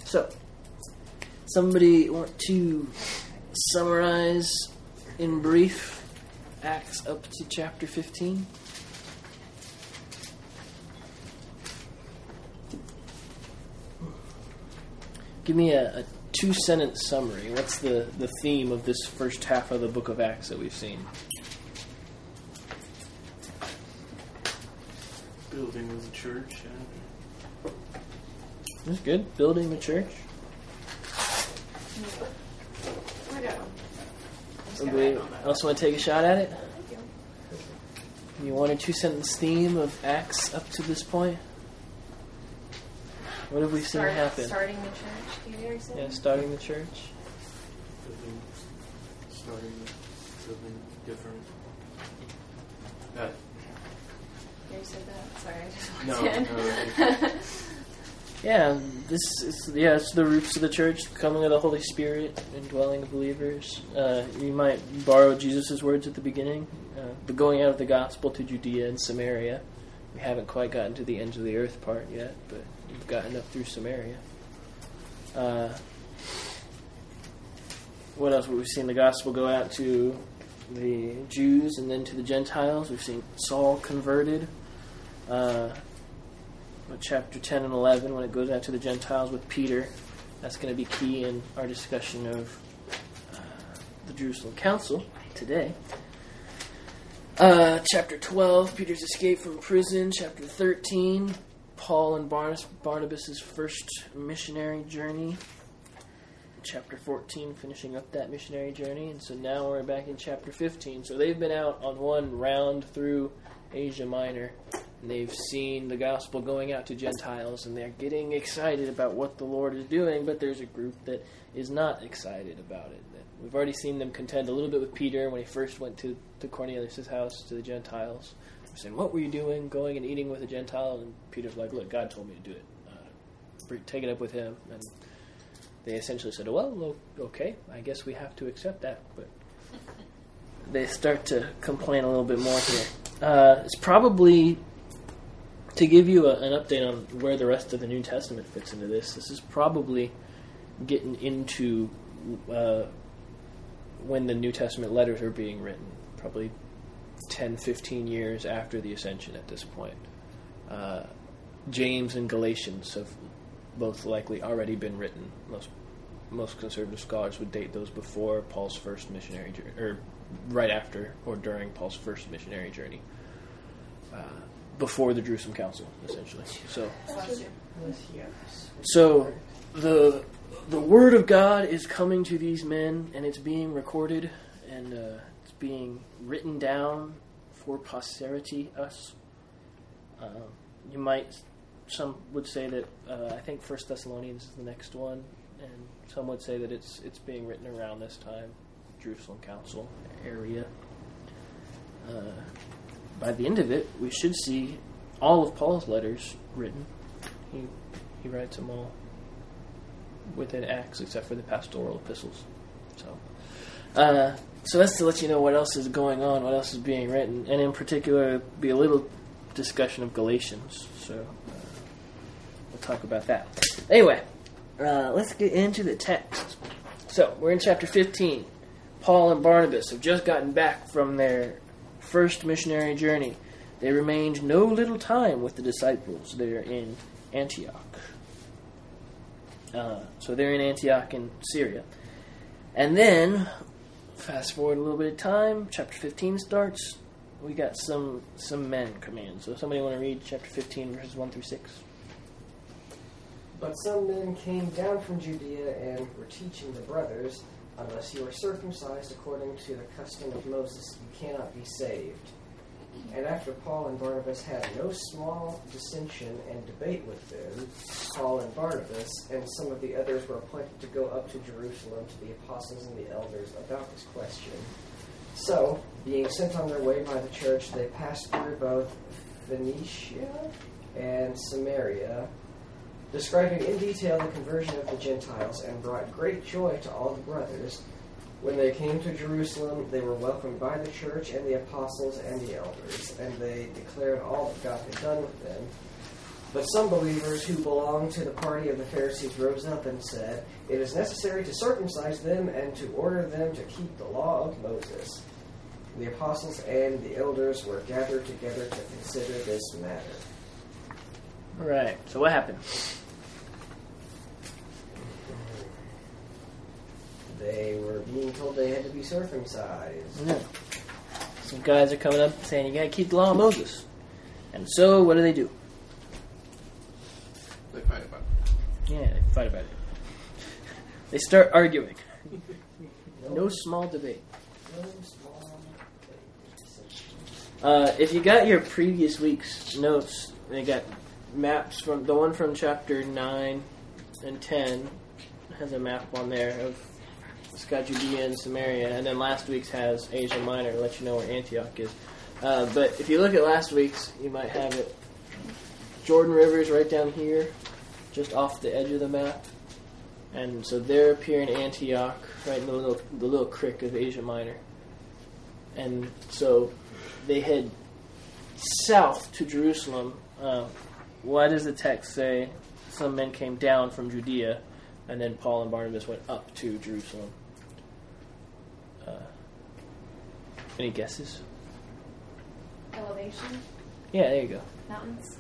So, somebody want to summarize in brief Acts up to chapter 15? Give me a two-sentence summary. What's the theme of this first half of the book of Acts that we've seen? Building of the church. That's good. Building the church. Somebody else want to take a shot at it? You want a two-sentence theme of Acts up to this point? What have we seen happen? Starting the church, you said? Yeah, starting the church. Starting different. You said that? Sorry, I just No. Yeah, it's the roots of the church, the coming of the Holy Spirit, indwelling of believers. You might borrow Jesus' words at the beginning, the going out of the gospel to Judea and Samaria. We haven't quite gotten to the ends of the earth part yet, but we've gotten up through Samaria. What else? We've seen the gospel go out to the Jews and then to the Gentiles. We've seen Saul converted. Chapter 10 and 11, when it goes out to the Gentiles with Peter, that's going to be key in our discussion of the Jerusalem Council today. Chapter 12, Peter's escape from prison. Chapter 13, Paul and Barnabas' first missionary journey. Chapter 14, finishing up that missionary journey. And so now we're back in chapter 15. So they've been out on one round through Asia Minor, and they've seen the gospel going out to Gentiles, and they're getting excited about what the Lord is doing, but there's a group that is not excited about it. We've already seen them contend a little bit with Peter when he first went to Cornelius' house, to the Gentiles. They're saying, what were you doing, going and eating with a Gentile? And Peter's like, look, God told me to do it. Take it up with him. And they essentially said, well, okay, I guess we have to accept that. But they start to complain a little bit more here. It's probably, to give you an update on where the rest of the New Testament fits into this is probably getting into when the New Testament letters are being written, probably 10, 15 years after the Ascension at this point. James and Galatians have both likely already been written. Most conservative scholars would date those before Paul's first missionary journey, or right after or during Paul's first missionary journey, before the Jerusalem Council, essentially. So the Word of God is coming to these men, and it's being recorded, and it's being written down for posterity, us. Some would say that I think 1 Thessalonians is the next one, and some would say that it's being written around this time, Jerusalem Council area. By the end of it, we should see all of Paul's letters written. He writes them all within Acts, except for the pastoral epistles. So that's to let you know what else is going on, what else is being written, and in particular, be a little discussion of Galatians. So we'll talk about that. Anyway, let's get into the text. So we're in chapter 15. Paul and Barnabas have just gotten back from their first missionary journey. They remained no little time with the disciples there in Antioch. So they're in Antioch in Syria. And then, fast forward a little bit of time, chapter 15 starts. We got some men come in. So somebody want to read chapter 15, verses 1 through 6? But some men came down from Judea and were teaching the brothers, unless you are circumcised according to the custom of Moses, you cannot be saved. And after Paul and Barnabas had no small dissension and debate with them, Paul and Barnabas and some of the others were appointed to go up to Jerusalem to the apostles and the elders about this question. So, being sent on their way by the church, they passed through both Phoenicia and Samaria, describing in detail the conversion of the Gentiles, and brought great joy to all the brothers. When they came to Jerusalem, they were welcomed by the church and the apostles and the elders, and they declared all that God had done with them. But some believers who belonged to the party of the Pharisees rose up and said, "It is necessary to circumcise them and to order them to keep the law of Moses." The apostles and the elders were gathered together to consider this matter. All right. So what happened? They were being told they had to be circumcised. Yeah. Some guys are coming up saying you gotta keep the law of Moses. And so what do? They fight about it. Yeah, they fight about it. They start arguing. No small debate. No small debate. If you got your previous week's notes, they got maps from the one from chapter 9 and 10 has a map on there of it's got Judea and Samaria, and then last week's has Asia Minor to let you know where Antioch is. But if you look at last week's, you might have it. Jordan River is right down here, just off the edge of the map, and so they're up here in Antioch, right in the little creek of Asia Minor, and so they head south to Jerusalem. Why does the text say some men came down from Judea, and then Paul and Barnabas went up to Jerusalem? Any guesses? Elevation, Yeah, there you go. mountains.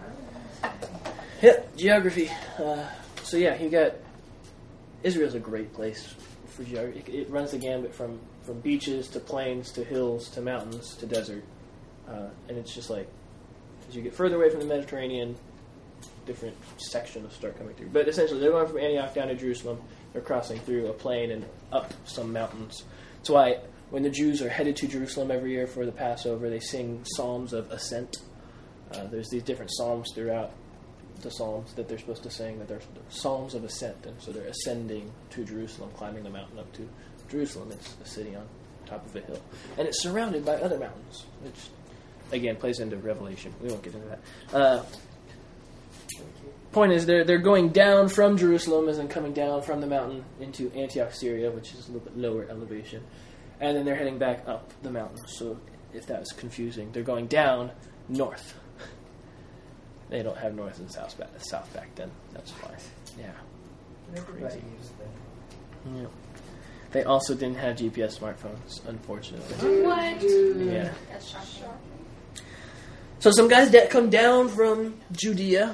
Yep, geography. So yeah, you got Israel's a great place for geography. It runs the gambit from beaches to plains to hills to mountains to desert, and it's just like as you get further away from the Mediterranean, different sections start coming through. But essentially, they're going from Antioch down to Jerusalem. They're crossing through a plain and up some mountains. That's why when the Jews are headed to Jerusalem every year for the Passover, they sing psalms of ascent. There's these different psalms throughout the psalms that they're supposed to sing, that they're psalms of ascent, and so they're ascending to Jerusalem, climbing the mountain up to Jerusalem. It's a city on top of a hill, and it's surrounded by other mountains, which again plays into Revelation. We won't get into that. Point is, they're going down from Jerusalem, as in coming down from the mountain into Antioch, Syria, which is a little bit lower elevation, and then they're heading back up the mountain. So if that was confusing, they're going down north. They don't have north and south back then. That's why. Yeah. Everybody used them. Yeah. They also didn't have GPS smartphones, unfortunately. What? Yeah. That's shocking. So some guys that come down from Judea,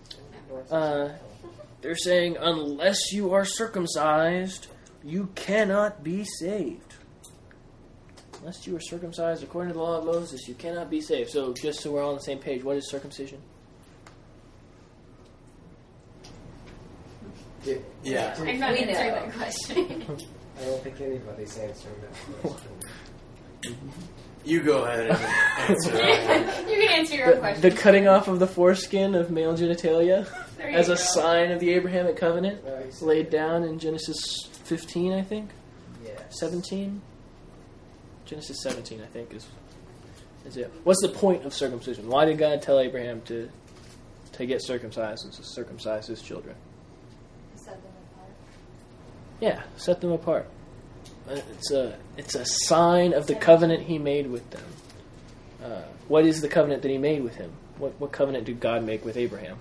they're saying, unless you are circumcised, you cannot be saved. Unless you are circumcised according to the law of Moses, you cannot be saved. So just so we're all on the same page, what is circumcision? Yeah. I'm not We answering know. that question. I don't think anybody's answering that question. You go ahead and answer that. You can answer your own question. The cutting off of the foreskin of male genitalia There you as a go. sign of the Abrahamic covenant Nice. laid down in Genesis 15, I think. Yes. 17? Genesis 17, I think, is it. What's the point of circumcision? Why did God tell Abraham to get circumcised and to circumcise his children? Set them apart. Yeah, set them apart. It's a sign of the covenant he made with them. What is the covenant that he made with him? What covenant did God make with Abraham?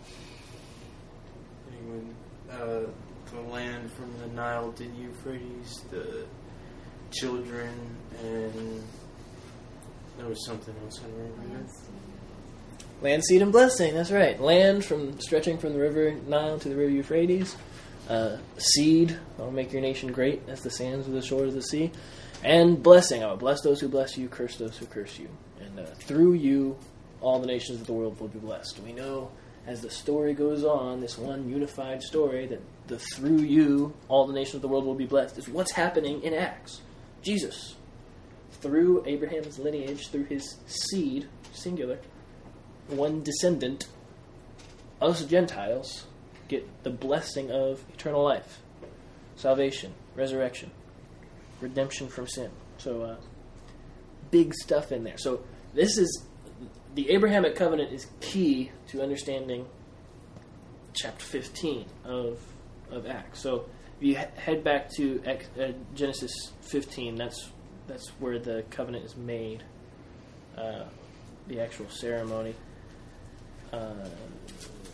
The land from the Nile to Euphrates, the children, and there was something else I don't remember. Land, seed, and blessing. That's right. Land stretching from the river Nile to the river Euphrates. Seed, I'll make your nation great as the sands of the shore of the sea. And blessing, I will bless those who bless you, curse those who curse you. And through you, all the nations of the world will be blessed. We know, as the story goes on, this one unified story, that the through you, all the nations of the world will be blessed, is what's happening in Acts. Jesus, through Abraham's lineage, through his seed, singular, one descendant, us Gentiles get the blessing of eternal life, salvation, resurrection, redemption from sin. So, big stuff in there. So, this is the Abrahamic covenant is key to understanding chapter 15 of Acts. So, if you head back to Genesis 15, that's where the covenant is made, the actual ceremony.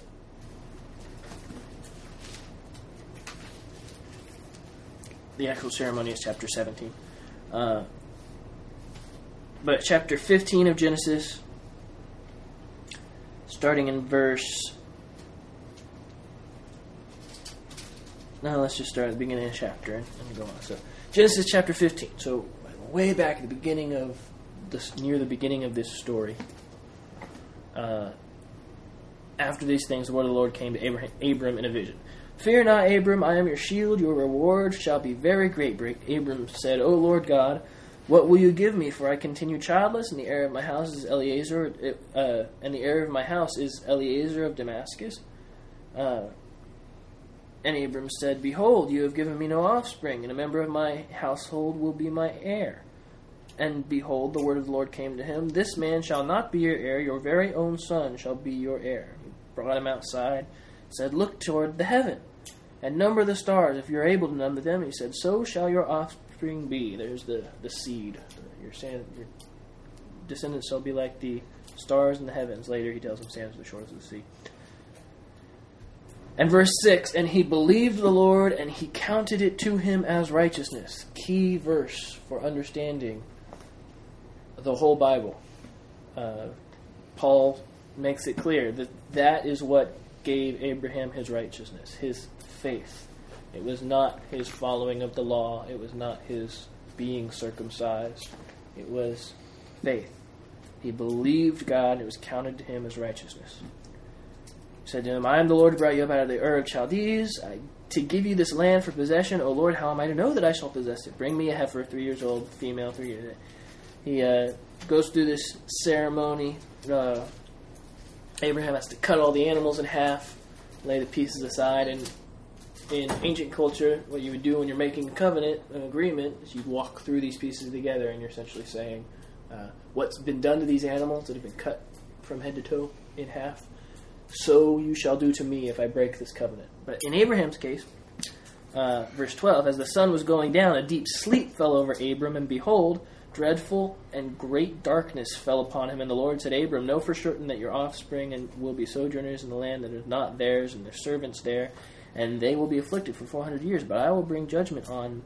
the actual ceremony is chapter 17. But chapter 15 of Genesis, starting in verse... No, let's just start at the beginning of the chapter and go on. So, Genesis chapter 15. So, way back at the beginning of this, near the beginning of this story. After these things, the word of the Lord came to Abram in a vision. Fear not, Abram, I am your shield. Your reward shall be very great. Abram said, O Lord God, what will you give me? For I continue childless, and the heir of my house is Eliezer, and the heir of my house is Eliezer of Damascus. And Abram said, Behold, you have given me no offspring, and a member of my household will be my heir. And behold, the word of the Lord came to him, This man shall not be your heir, your very own son shall be your heir. He brought him outside, said, Look toward the heaven, and number the stars, if you are able to number them. He said, So shall your offspring be. There's the seed. Your descendants shall be like the stars in the heavens. Later he tells him, Sands the shores of the sea. And verse 6, And he believed the Lord, and he counted it to him as righteousness. Key verse for understanding the whole Bible. Paul makes it clear that that is what gave Abraham his righteousness, his faith. It was not his following of the law. It was not his being circumcised. It was faith. He believed God, and it was counted to him as righteousness. He said to him, I am the Lord who brought you up out of the Ur of Chaldees, to give you this land for possession. O Lord, how am I to know that I shall possess it? Bring me a heifer, 3 years old, female, 3 years old. He goes through this ceremony. Abraham has to cut all the animals in half, lay the pieces aside, and in ancient culture, what you would do when you're making a covenant, an agreement, is you'd walk through these pieces together, and you're essentially saying, what's been done to these animals that have been cut from head to toe in half, so you shall do to me if I break this covenant. But in Abraham's case, verse 12, As the sun was going down, a deep sleep fell over Abram, and behold, dreadful and great darkness fell upon him. And the Lord said, Abram, know for certain that your offspring will be sojourners in the land that is not theirs, and their servants there, and they will be afflicted for 400 years. But I will bring judgment on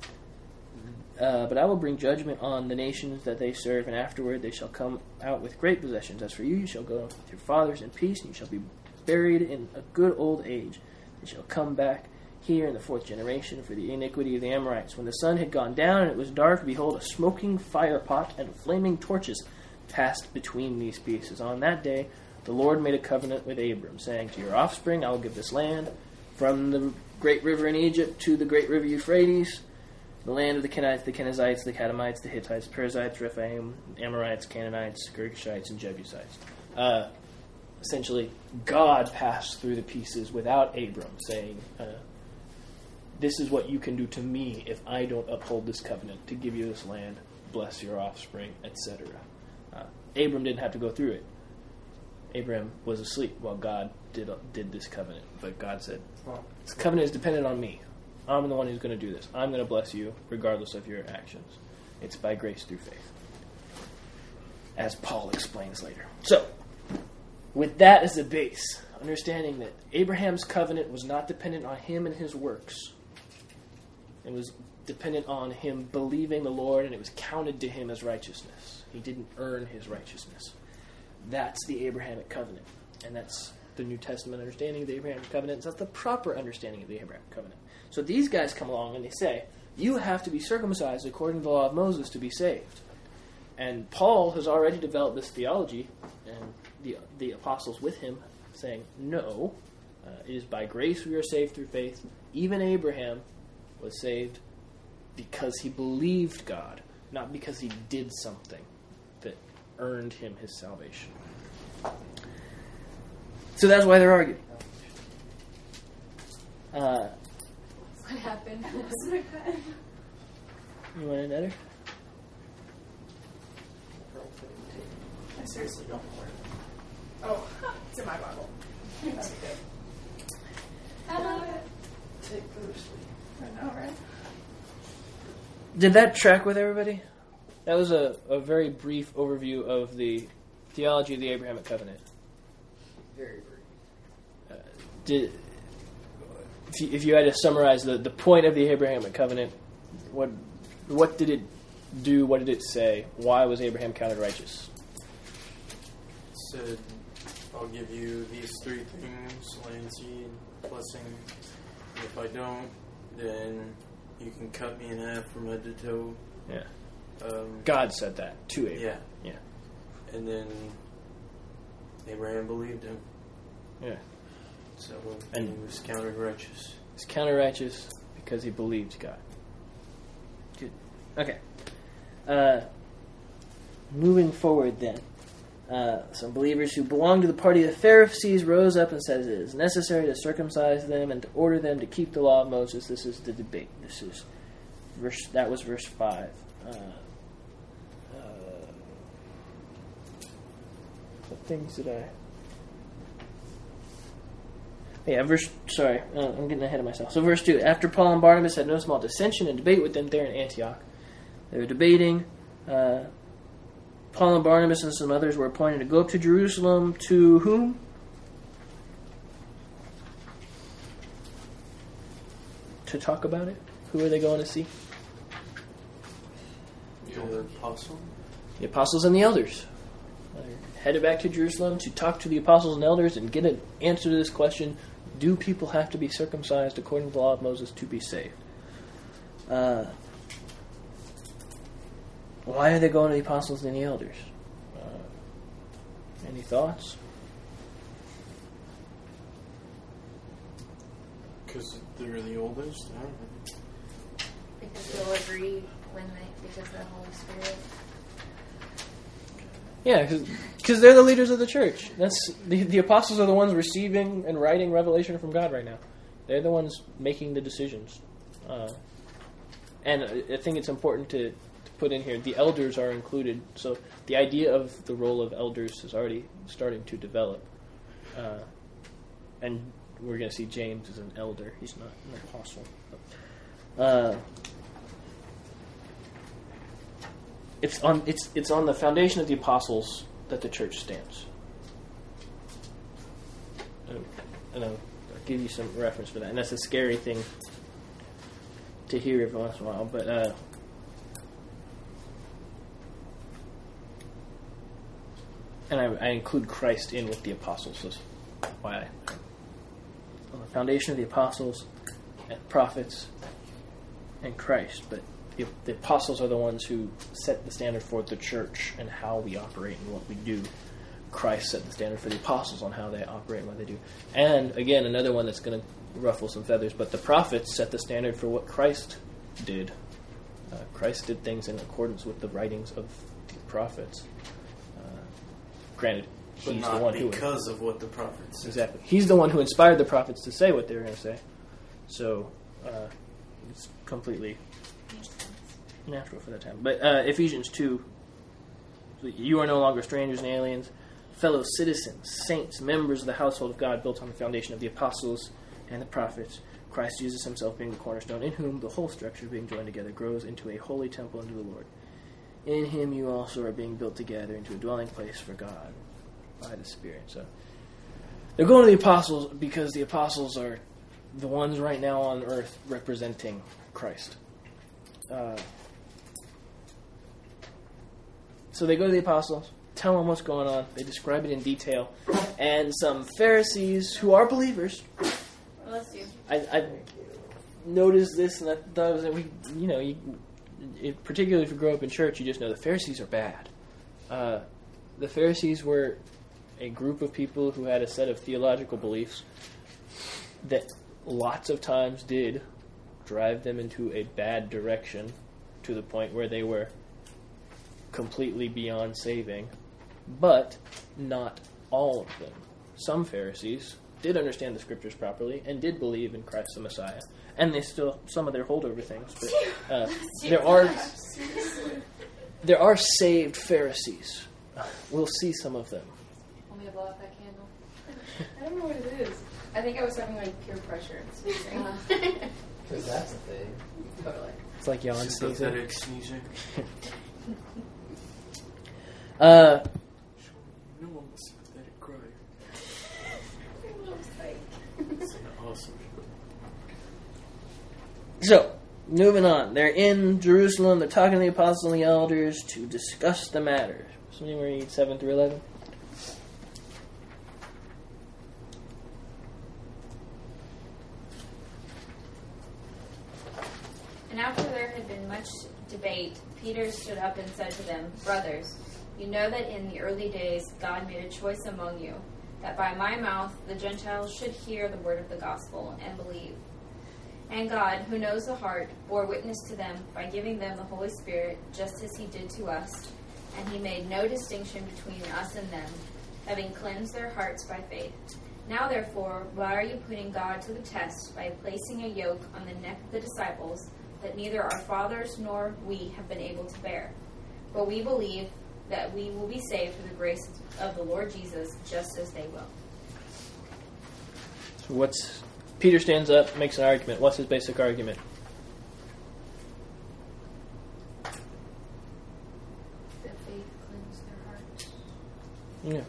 the nations that they serve, and afterward they shall come out with great possessions. As for you, you shall go with your fathers in peace, and you shall be buried in a good old age. They shall come back here in the 4th generation for the iniquity of the Amorites. When the sun had gone down and it was dark, behold, a smoking fire pot and flaming torches passed between these pieces. On that day the Lord made a covenant with Abram, saying, To your offspring I will give this land, from the great river in Egypt to the great river Euphrates, the land of the Kenites, the Kenizzites, the Kadamites, the Hittites, Perizzites, Rephaim, Amorites, Canaanites, Girgashites, and Jebusites. Essentially, God passed through the pieces without Abram, saying, this is what you can do to me if I don't uphold this covenant, to give you this land, bless your offspring, etc. Abram didn't have to go through it. Abram was asleep while God did this covenant. But God said, this covenant is dependent on me. I'm the one who's going to do this. I'm going to bless you regardless of your actions. It's by grace through faith, as Paul explains later. So, with that as the base, understanding that Abraham's covenant was not dependent on him and his works. It was dependent on him believing the Lord, and it was counted to him as righteousness. He didn't earn his righteousness. That's the Abrahamic covenant. And that's the New Testament understanding of the Abrahamic covenant. That's the proper understanding of the Abrahamic covenant. So these guys come along and they say, you have to be circumcised according to the law of Moses to be saved. And Paul has already developed this theology, and the apostles with him, saying, no, it is by grace we are saved through faith. Even Abraham was saved because he believed God, not because he did something that earned him his salvation. So that's why they're arguing. What happened? You want another? I seriously don't worry. Oh, it's in my Bible. That's good. I love it. Take first. I know, right? Did that track with everybody? That was a very brief overview of the theology of the Abrahamic covenant. Very brief. If you had to summarize the point of the Abrahamic covenant, What did it do? What did it say? Why was Abraham counted righteous? It said, I'll give you these three things, land, seed, blessing. And if I don't, then you can cut me in half from head to toe. Yeah. God said that to Abraham. Yeah. Yeah. And then Abraham believed him. Yeah. So he was counted righteous. He's counted righteous because he believed God. Good. Okay. Moving forward then. Some believers who belonged to the party of the Pharisees rose up and said it is necessary to circumcise them and to order them to keep the law of Moses. This is the debate. That was verse 5. What things did I... Yeah, I'm getting ahead of myself. So verse 2, after Paul and Barnabas had no small dissension and debate with them there in Antioch, they were debating. Paul and Barnabas and some others were appointed to go up to Jerusalem to whom? To talk about it? Who are they going to see? The apostle? The apostles and the elders. They're headed back to Jerusalem to talk to the apostles and elders and get an answer to this question: do people have to be circumcised according to the law of Moses to be saved? Why are they going to the apostles and the elders? Any thoughts? Because they're the oldest? I don't know. Because they'll agree because of the Holy Spirit. Yeah, because they're the leaders of the church. That's the apostles are the ones receiving and writing revelation from God right now. They're the ones making the decisions. And I think it's important to put in here, the elders are included. So the idea of the role of elders is already starting to develop. And we're going to see James as an elder. He's not an apostle. It's on the foundation of the apostles that the church stands. And I'll give you some reference for that. And that's a scary thing to hear every once in a while. But and I include Christ in with the apostles. That's why on the foundation of the apostles and prophets and Christ. But the apostles are the ones who set the standard for the church and how we operate and what we do. Christ set the standard for the apostles on how they operate and what they do. And again, another one that's going to ruffle some feathers, but the prophets set the standard for what Christ did. Christ did things in accordance with the writings of the prophets. Granted, but he's not the one who... because of what the prophets said. Exactly. He's the one who inspired the prophets to say what they were going to say. So, it's completely natural for that time. But Ephesians 2, you are no longer strangers and aliens, fellow citizens, saints, members of the household of God, built on the foundation of the apostles and the prophets, Christ Jesus himself being the cornerstone, in whom the whole structure being joined together grows into a holy temple unto the Lord. In him you also are being built together into a dwelling place for God by the Spirit. So they're going to the apostles because the apostles are the ones right now on earth representing Christ. So they go to the apostles, tell them what's going on. They describe it in detail. And some Pharisees who are believers. Bless you. I noticed this, and I thought it was particularly if you grow up in church, you just know the Pharisees are bad. The Pharisees were a group of people who had a set of theological beliefs that lots of times did drive them into a bad direction to the point where they were completely beyond saving, but not all of them. Some Pharisees did understand the scriptures properly and did believe in Christ the Messiah, and they still some of their holdover things. But there are saved Pharisees. We'll see some of them. Want me to blow out that candle? I don't know what it is. I think I was having like peer pressure. Because that's a thing. Totally. It's like yawn sneezing. Sympathetic sneezing. No one was sympathetic cry. It's awesome. So, moving on. They're in Jerusalem. They're talking to the apostles and the elders to discuss the matter. Somebody read 7 through 11. And after there had been much debate, Peter stood up and said to them, "Brothers, you know that in the early days God made a choice among you, that by my mouth the Gentiles should hear the word of the gospel and believe. And God, who knows the heart, bore witness to them by giving them the Holy Spirit, just as he did to us. And he made no distinction between us and them, having cleansed their hearts by faith. Now therefore, why are you putting God to the test by placing a yoke on the neck of the disciples that neither our fathers nor we have been able to bear? But we believe that we will be saved through the grace of the Lord Jesus, just as they will." So Peter stands up, makes an argument. What's his basic argument? That faith cleansed their hearts. Yeah.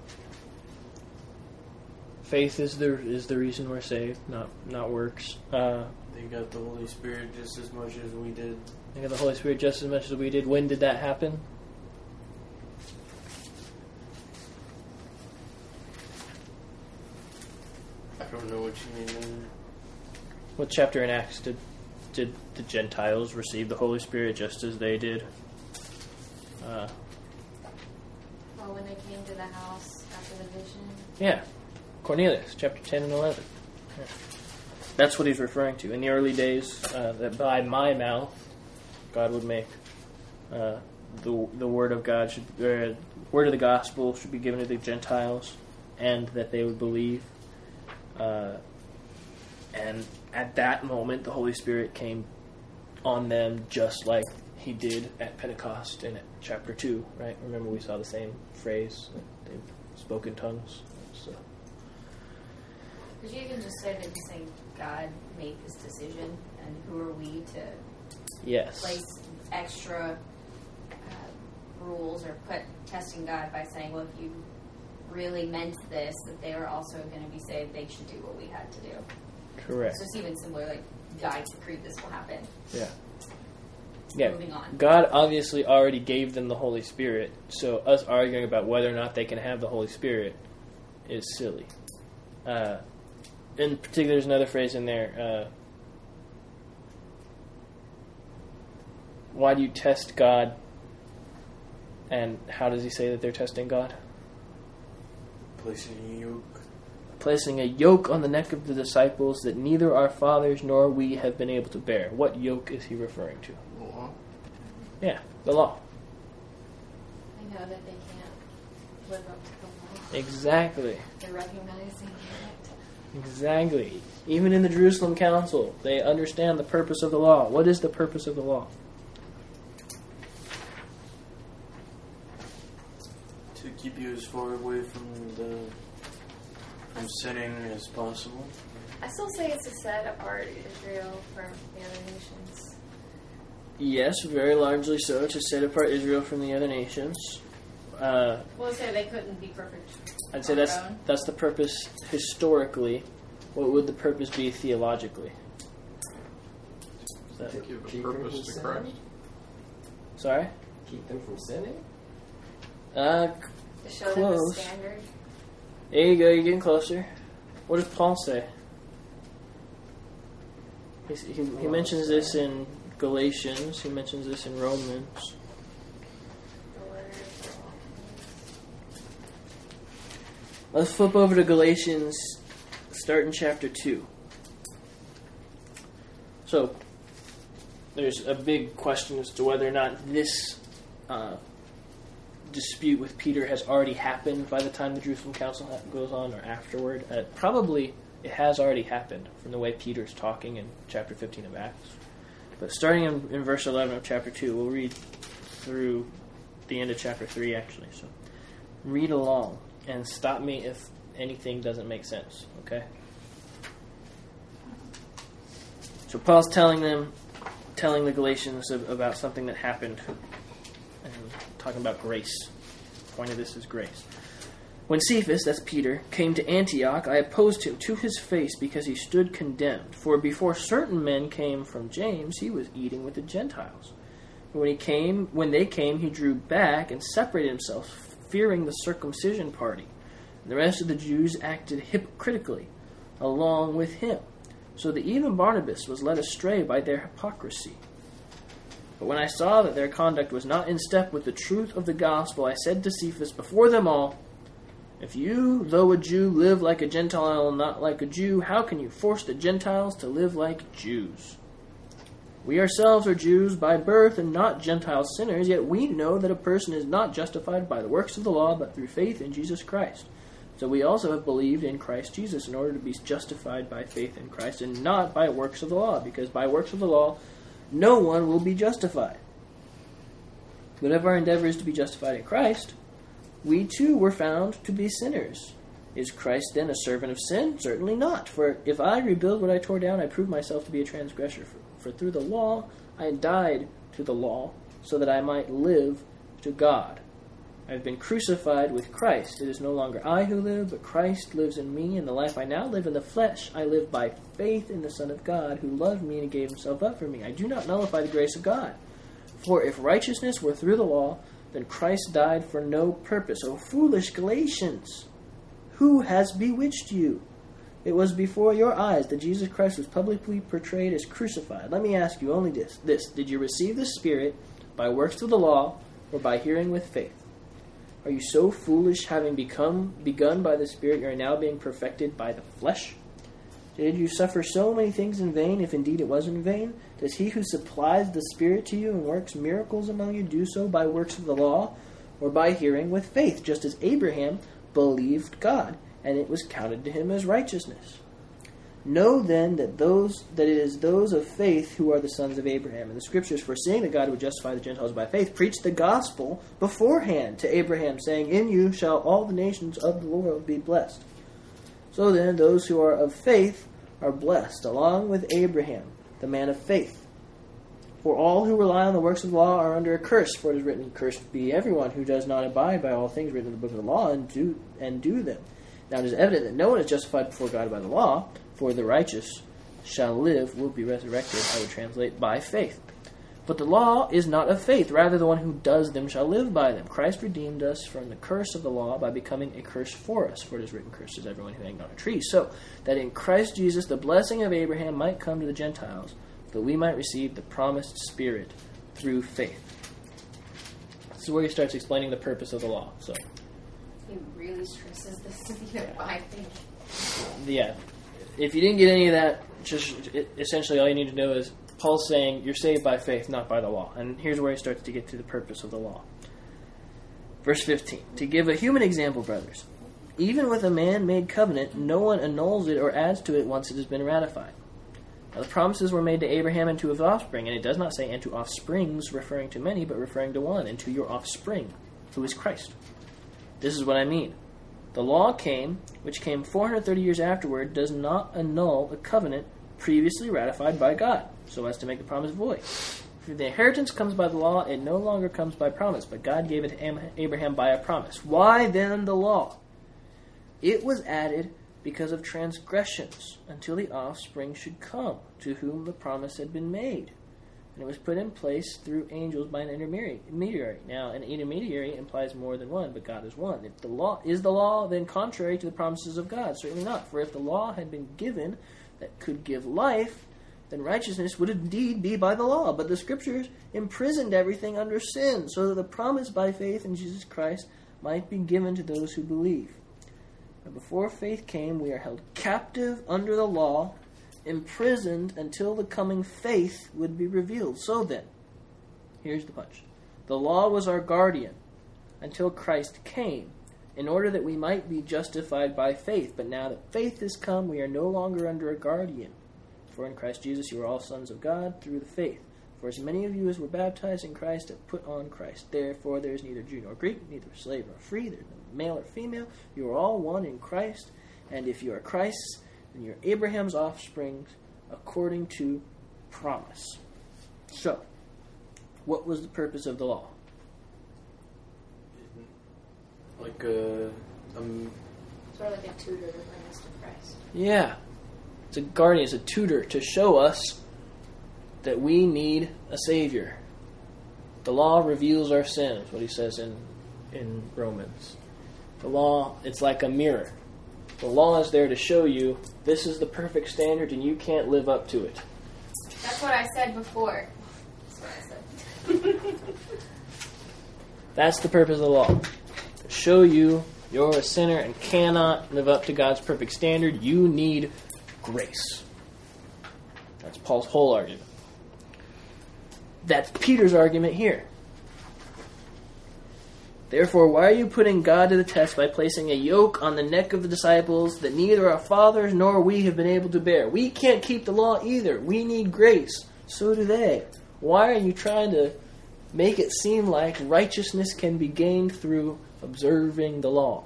Faith is the reason we're saved, not works. They got the Holy Spirit just as much as we did. They got the Holy Spirit just as much as we did. When did that happen? I don't know what you mean. What chapter in Acts did the Gentiles receive the Holy Spirit just as they did? Well, when they came to the house after the vision. Yeah. Cornelius, chapter 10 and 11. Yeah. That's what he's referring to. In the early days, that by my mouth, God would make the word of God word of the gospel should be given to the Gentiles, and that they would believe. And at that moment, the Holy Spirit came on them just like he did at Pentecost in chapter 2, right? Remember we saw the same phrase, that they spoke in tongues. So. Could you even just say that he's saying God made this decision, and who are we to place extra rules or put testing God by saying, well, if you really meant this, that they are also going to be saved, they should do what we had to do. Correct. So it's even similar, like, God decreed this will happen. Yeah. Moving on. God obviously already gave them the Holy Spirit, so us arguing about whether or not they can have the Holy Spirit is silly. In particular, there's another phrase in there. Why do you test God? And how does he say that they're testing God? Placing a yoke on the neck of the disciples that neither our fathers nor we have been able to bear. What yoke is he referring to? Law. Yeah, the law. I know that they can't live up to the law. Exactly. They're recognizing it. Exactly. Even in the Jerusalem Council, they understand the purpose of the law. What is the purpose of the law? To keep you as far away from sinning as possible. I still say it's to set apart Israel from the other nations. Yes, very largely so, to set apart Israel from the other nations. Well, say they couldn't be perfect. I'd say that's the purpose historically. What would the purpose be theologically? To give a purpose to Christ. Sorry? Keep them from sinning? To show them the Close. standard. There you go, you're getting closer. What does Paul say? He mentions this in Galatians. He mentions this in Romans. Let's flip over to Galatians, start in chapter 2. So, there's a big question as to whether or not this dispute with Peter has already happened by the time the Jerusalem Council goes on, or afterward. Probably it has already happened from the way Peter's talking in chapter 15 of Acts. But starting in verse 11 of chapter 2, we'll read through the end of chapter 3, actually. So read along and stop me if anything doesn't make sense, okay? So Paul's telling the Galatians about something that happened, and talking about grace. The point of this is grace. When Cephas, that's Peter, came to Antioch, I opposed him to his face because he stood condemned. For before certain men came from James, he was eating with the Gentiles. But when they came, he drew back and separated himself, fearing the circumcision party. And the rest of the Jews acted hypocritically along with him, so that even Barnabas was led astray by their hypocrisy. But when I saw that their conduct was not in step with the truth of the gospel, I said to Cephas before them all, if you, though a Jew, live like a Gentile, not like a Jew, how can you force the Gentiles to live like Jews? We ourselves are Jews by birth and not Gentile sinners, yet we know that a person is not justified by the works of the law, but through faith in Jesus Christ. So we also have believed in Christ Jesus in order to be justified by faith in Christ and not by works of the law, because by works of the law no one will be justified. But if our endeavor is to be justified in Christ, we too were found to be sinners. Is Christ then a servant of sin? Certainly not. For if I rebuild what I tore down, I prove myself to be a transgressor. For through the law I died to the law, so that I might live to God. I have been crucified with Christ. It is no longer I who live, but Christ lives in me. And the life I now live in the flesh, I live by faith in the Son of God, who loved me and gave himself up for me. I do not nullify the grace of God. For if righteousness were through the law, then Christ died for no purpose. O foolish Galatians, who has bewitched you? It was before your eyes that Jesus Christ was publicly portrayed as crucified. Let me ask you only this. Did you receive the Spirit by works of the law or by hearing with faith? Are you so foolish, having begun by the Spirit, you are now being perfected by the flesh? Did you suffer so many things in vain, if indeed it was in vain? Does he who supplies the Spirit to you and works miracles among you do so by works of the law or by hearing with faith, just as Abraham believed God, and it was counted to him as righteousness? Know then that it is those of faith who are the sons of Abraham. And the Scriptures, foreseeing that God would justify the Gentiles by faith, preached the gospel beforehand to Abraham, saying, in you shall all the nations of the world be blessed. So then, those who are of faith are blessed, along with Abraham, the man of faith. For all who rely on the works of the law are under a curse, for it is written, cursed be everyone who does not abide by all things written in the book of the law and do them. Now it is evident that no one is justified before God by the law, for the righteous shall live, will be resurrected, I would translate, by faith. But the law is not of faith, rather the one who does them shall live by them. Christ redeemed us from the curse of the law by becoming a curse for us, for it is written, cursed is everyone who hangs on a tree. So that in Christ Jesus the blessing of Abraham might come to the Gentiles, that we might receive the promised Spirit through faith. This is where he starts explaining the purpose of the law. So He really stresses this by faith. yeah, if you didn't get any of that, just essentially all you need to know is Paul's saying you're saved by faith, not by the law. And here's where he starts to get to the purpose of the law. Verse 15, to give a human example, brothers, even with a man-made covenant, no one annuls it or adds to it once it has been ratified. Now the promises were made to Abraham and to his offspring, and it does not say and to offsprings, referring to many, but referring to one, and to your offspring, who is Christ. This is what I mean. The law came, which came 430 years afterward, does not annul a covenant previously ratified by God, so as to make the promise void. If the inheritance comes by the law, it no longer comes by promise, but God gave it to Abraham by a promise. Why then the law? It was added because of transgressions, until the offspring should come, to whom the promise had been made. And it was put in place through angels by an intermediary. Now, an intermediary implies more than one, but God is one. If the law is the law, then contrary to the promises of God? Certainly not. For if the law had been given that could give life, then righteousness would indeed be by the law. But the Scriptures imprisoned everything under sin, so that the promise by faith in Jesus Christ might be given to those who believe. But before faith came, we are held captive under the law, imprisoned until the coming faith would be revealed. So then, here's the punch. The law was our guardian until Christ came, in order that we might be justified by faith. But now that faith has come, we are no longer under a guardian. For in Christ Jesus you are all sons of God through the faith. For as many of you as were baptized in Christ have put on Christ. Therefore there is neither Jew nor Greek, neither slave nor free, there is no male or female. You are all one in Christ. And if you are Christ's, then you are Abraham's offspring according to promise. So, what was the purpose of the law? Like Sort of like a tutor to bring us to Christ. Yeah. It's a guardian, it's a tutor to show us that we need a Savior. The law reveals our sins, what he says in Romans. The law, it's like a mirror. The law is there to show you this is the perfect standard and you can't live up to it. That's what I said before. That's what I said. That's the purpose of the law. To show you you're a sinner and cannot live up to God's perfect standard. You need grace. That's Paul's whole argument. That's Peter's argument here. Therefore, why are you putting God to the test by placing a yoke on the neck of the disciples that neither our fathers nor we have been able to bear? We can't keep the law either. We need grace. So do they. Why are you trying to make it seem like righteousness can be gained through observing the law?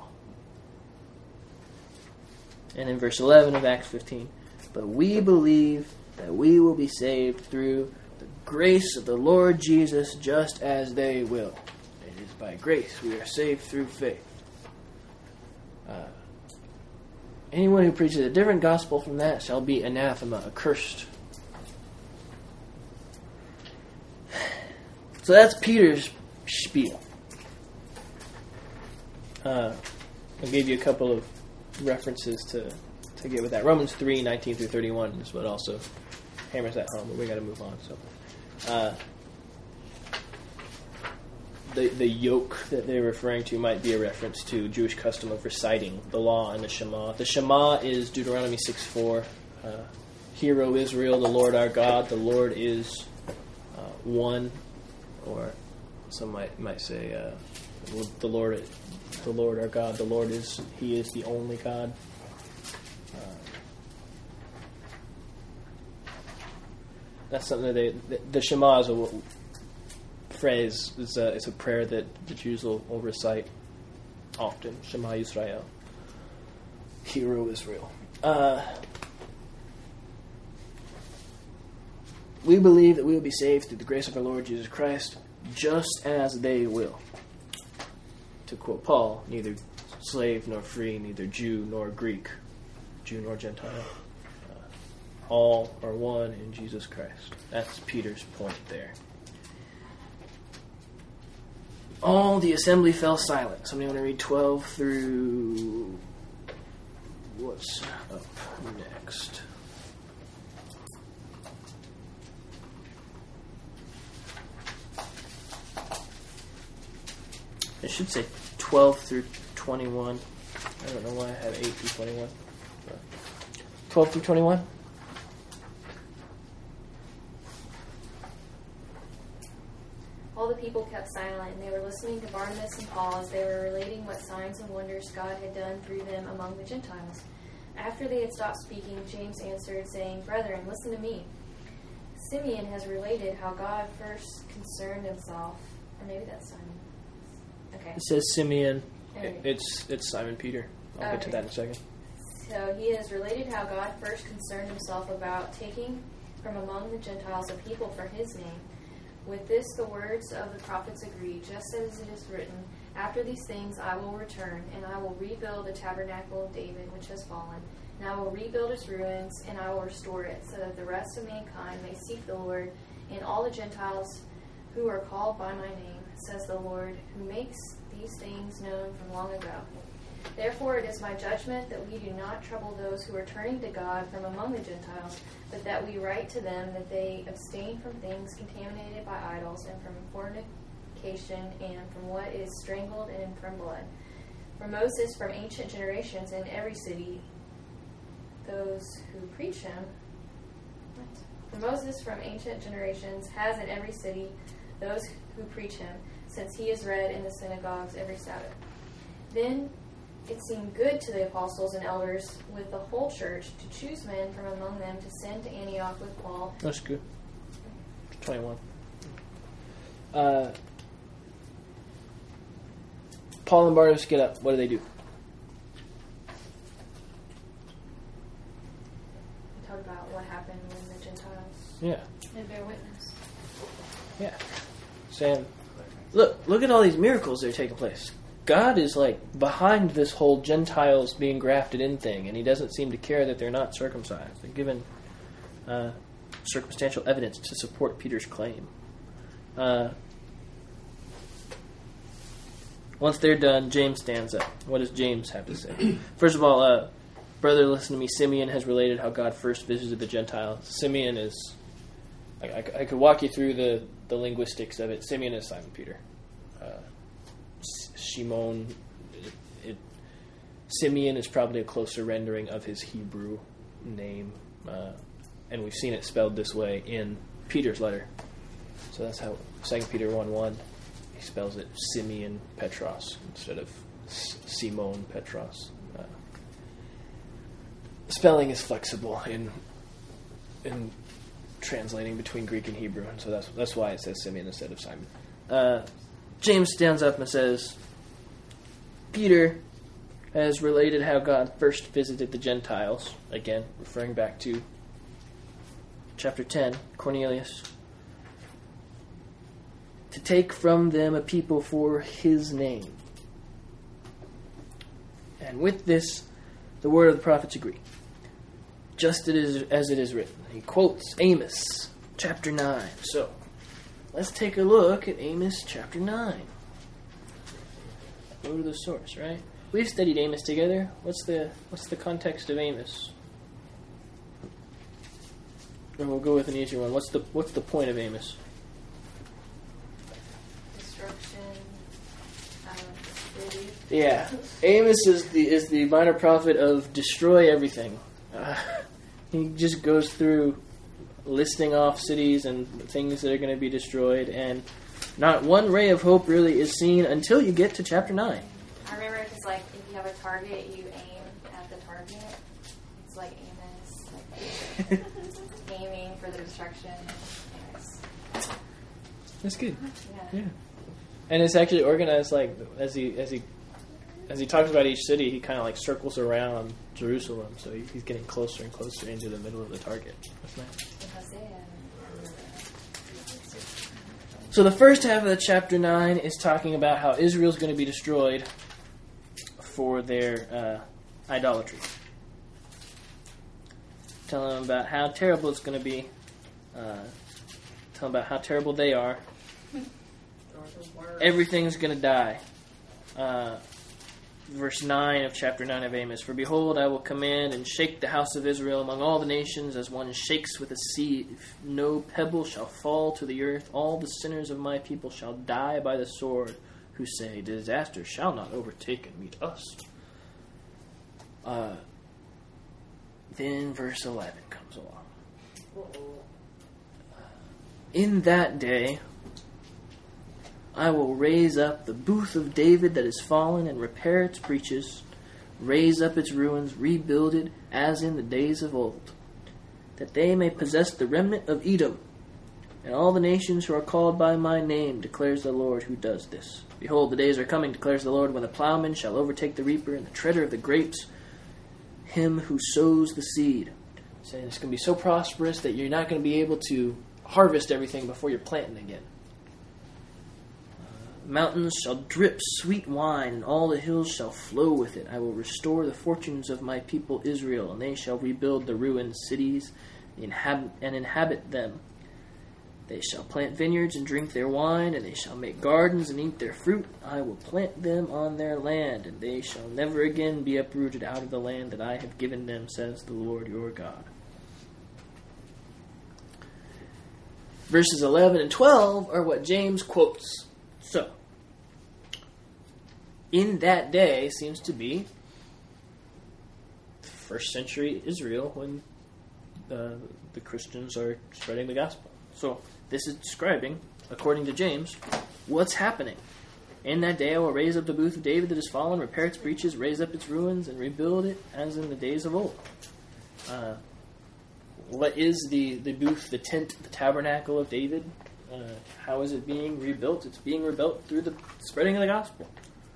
And in verse 11 of Acts 15, but we believe that we will be saved through the grace of the Lord Jesus just as they will. It is by grace we are saved through faith. Anyone who preaches a different gospel from that shall be anathema, accursed. So that's Peter's spiel. I gave you a couple of references to get with that. Romans 3:19 through 31 is what also hammers that home, but we got to move on. So, the yoke that they're referring to might be a reference to Jewish custom of reciting the law and the Shema. The Shema is Deuteronomy 6:4. Hear, O Israel, the Lord our God, the Lord is one. Or some might say the Lord our God, the Lord is, He is the only God. That's something that the Shema is a phrase. It's a prayer that the Jews will recite often. Shema Yisrael. Hear, O Israel. We believe that we will be saved through the grace of our Lord Jesus Christ, just as they will. To quote Paul, neither slave nor free, neither Jew nor Greek, Jew nor Gentile. All are one in Jesus Christ. That's Peter's point there. All the assembly fell silent. Somebody want to read 12 through... What's up next? It should say 12 through 21. I don't know why I have 8 through 21. 12 through 21? All the people kept silent, and they were listening to Barnabas and Paul as they were relating what signs and wonders God had done through them among the Gentiles. After they had stopped speaking, James answered, saying, Brethren, listen to me. Simeon has related how God first concerned himself. Or maybe that's Simon. Okay. It says Simeon. Okay. It's Simon Peter. I'll get to that in a second. So he has related how God first concerned himself about taking from among the Gentiles a people for his name. With this the words of the prophets agree, just as it is written, After these things I will return, and I will rebuild the tabernacle of David, which has fallen. And I will rebuild its ruins, and I will restore it, so that the rest of mankind may seek the Lord, and all the Gentiles who are called by my name, says the Lord, who makes these things known from long ago. Therefore it is my judgment that we do not trouble those who are turning to God from among the Gentiles, but that we write to them that they abstain from things contaminated by idols, and from fornication, and from what is strangled, and from blood. For Moses from ancient generations in every city, those who preach him. For Moses from ancient generations has in every city those who preach him, since he is read in the synagogues every Sabbath. Then it seemed good to the apostles and elders with the whole church to choose men from among them to send to Antioch with Paul. That's good. 21. Paul and Barnabas get up. What do? We talked about what happened when the Gentiles Yeah. did bear witness. Yeah. Saying, look at all these miracles that are taking place. God is like behind this whole Gentiles being grafted in thing, and he doesn't seem to care that they're not circumcised. They're given circumstantial evidence to support Peter's claim. Once they're done, James stands up. What does James have to say? First of all, brother, listen to me. Simeon has related how God first visited the Gentiles. Simeon is... I could walk you through the linguistics of it. Simeon is Simon Peter. Shimon... Simeon is probably a closer rendering of his Hebrew name. And we've seen it spelled this way in Peter's letter. So that's how 2 Peter 1:1, he spells it Simeon Petros instead of Simon Petros. Spelling is flexible in translating between Greek and Hebrew, and so that's why it says Simeon instead of Simon. James stands up and says, Peter has related how God first visited the Gentiles, again, referring back to chapter 10, Cornelius, to take from them a people for his name. And with this, the word of the prophets agree, just as it is written. He quotes Amos chapter 9. So, let's take a look at Amos chapter 9. Go to the source, right? We've studied Amos together. What's the context of Amos? And we'll go with an easier one. What's the point of Amos? Destruction of the city. Yeah, Amos is the minor prophet of destroy everything. He just goes through listing off cities and things that are going to be destroyed, and not one ray of hope really is seen until you get to chapter 9. I remember it's like if you have a target, you aim at the target. It's like Amos, like aiming for the destruction. Yes. That's good. Yeah. Yeah, and it's actually organized like as he talks about each city, he kind of like circles around Jerusalem, so he's getting closer and closer into the middle of the target. That's nice. So the first half of the chapter 9 is talking about how Israel's going to be destroyed for their idolatry. Telling them about how terrible it's going to be. Telling them about how terrible they are. Everything's going to die. Verse 9 of chapter 9 of Amos. For behold, I will command and shake the house of Israel among all the nations as one shakes with a sieve. No pebble shall fall to the earth. All the sinners of my people shall die by the sword, who say, disaster shall not overtake and meet us. Then verse 11 comes along. In that day I will raise up the booth of David that is fallen and repair its breaches, raise up its ruins, rebuild it as in the days of old, that they may possess the remnant of Edom, and all the nations who are called by my name, declares the Lord who does this. Behold, the days are coming, declares the Lord, when the plowman shall overtake the reaper and the treader of the grapes, him who sows the seed. Saying it's going to be so prosperous that you're not going to be able to harvest everything before you're planting again. Mountains shall drip sweet wine, and all the hills shall flow with it. I will restore the fortunes of my people Israel, and they shall rebuild the ruined cities and inhabit them. They shall plant vineyards and drink their wine, and they shall make gardens and eat their fruit. I will plant them on their land, and they shall never again be uprooted out of the land that I have given them, says the Lord your God. Verses 11 and 12 are what James quotes. So, in that day seems to be first century Israel when the Christians are spreading the gospel. So, this is describing, according to James, what's happening. In that day I will raise up the booth of David that is fallen, repair its breaches, raise up its ruins, and rebuild it as in the days of old. What is the booth, the tent, the tabernacle of David? How is it being rebuilt? It's being rebuilt through the spreading of the gospel.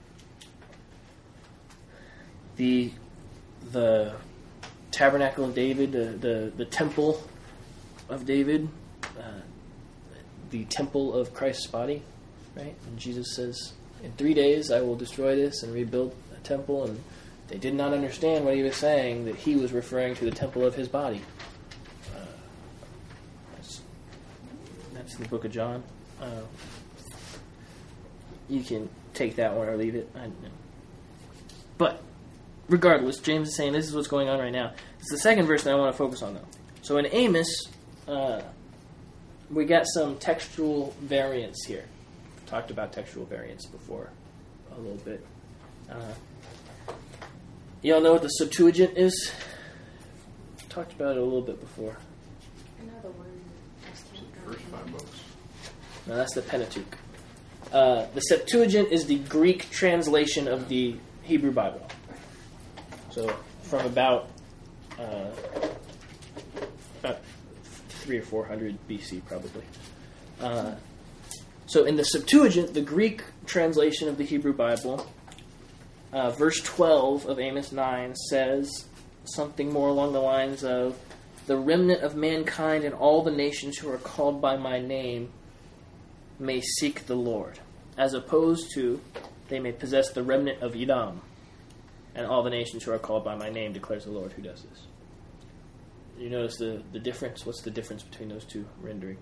The tabernacle of David, the temple of David, the temple of Christ's body, right? And Jesus says, in 3 days I will destroy this and rebuild a temple, and they did not understand what he was saying, that he was referring to the temple of his body. That's the book of John. You can take that one or leave it. I don't know. But regardless, James is saying this is what's going on right now. It's the second verse that I want to focus on, though. So in Amos, we got some textual variants here. We've talked about textual variants before a little bit. You all know what the Septuagint is? Talked about it a little bit before. I know the word. I just can't First 5 books. No, that's the Pentateuch. The Septuagint is the Greek translation of the Hebrew Bible. So from about 300 or 400 BC, probably. So in the Septuagint, the Greek translation of the Hebrew Bible, verse 12 of Amos 9 says something more along the lines of, "The remnant of mankind and all the nations who are called by my name may seek the Lord," as opposed to, "They may possess the remnant of Edom, and all the nations who are called by my name, declares the Lord who does this." You notice the difference? What's the difference between those two renderings?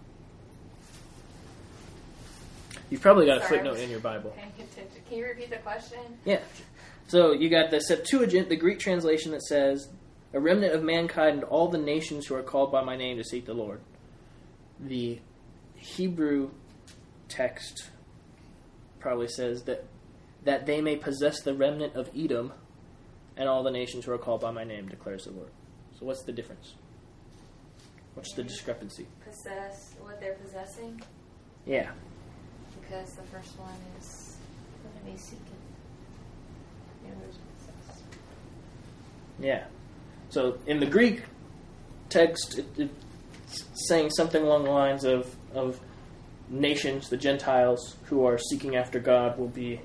You've probably got a footnote in your Bible. Can you repeat the question? Yeah. So you got the Septuagint, the Greek translation that says, "A remnant of mankind and all the nations who are called by my name to seek the Lord." The Hebrew text probably says that they may possess the remnant of Edom and all the nations who are called by my name, declares the Lord. So what's the difference? What's the discrepancy? Possess what they're possessing? Yeah. Because the first one is what they may seek it. The other is possess. Yeah. So in the Greek text, it's saying something along the lines of nations, the Gentiles who are seeking after God will be